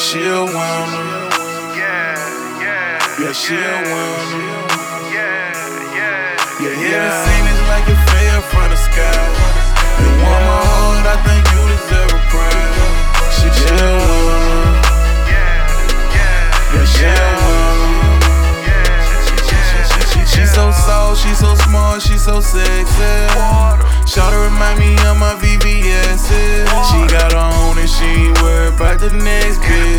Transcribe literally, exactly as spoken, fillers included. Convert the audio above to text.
she'll wanna. Yeah, yeah, Yeah, she'll wanna. yeah, yeah, Yeah, heaven seen it like it fell from the sky. You want my heart, I think you deserve a prize. She she'll wanna. Yeah, she'll wanna. She's so soft, she's so smart, she's so sexy. Shawty remind me of my V V S's. She got her own and she ain't worried about the next bitch.